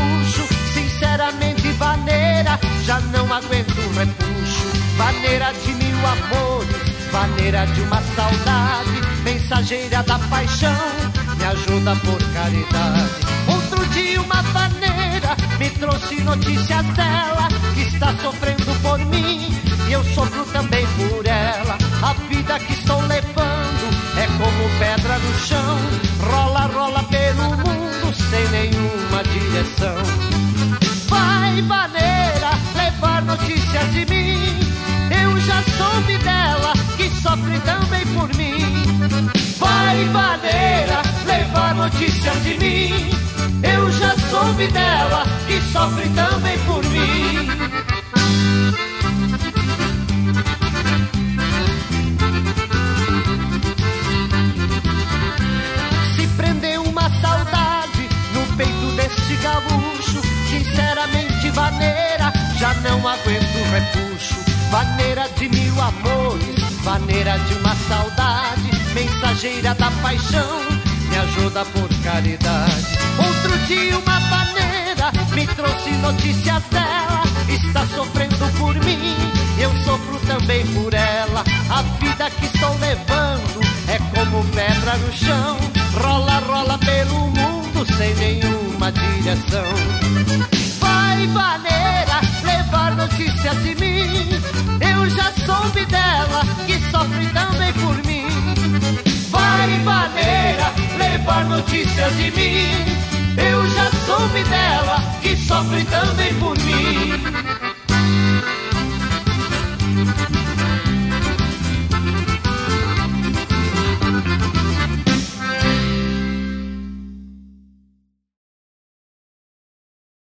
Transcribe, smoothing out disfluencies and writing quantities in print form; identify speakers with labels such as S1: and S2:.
S1: gaúcho. Sinceramente, vaneira, já não aguento o repuxo. Vaneira de mil amores, vaneira de uma saudade, mensageira da paixão, me ajuda por caridade. Outro dia uma vaneira me trouxe notícias dela, que está sofrendo por mim e eu sofro também por ela. A vida que estou levando é como pedra no chão, rola, rola pelo mundo sem nenhuma direção. Vai, vaneira, levar notícias de mim, eu já soube dela, que sofre também por mim. Vai, vaneira, levar notícias de mim, eu já soube dela, que sofre também por mim. Se prendeu uma saudade no peito desse gaúcho, sinceramente, vaneira, já não aguento o repuxo. Vaneira de mil amores, vaneira de uma saudade, mensageira da paixão, me ajuda por caridade. Outro dia uma vaneira me trouxe notícias dela, está sofrendo por mim, eu sofro também por ela. A vida que estou levando é como pedra no chão, rola, rola pelo mundo sem nenhuma direção. Vai, vaneira, levar notícias de mim, eu já soube dela, que sofre também por mim. Vai, vaneira, levar notícias de mim,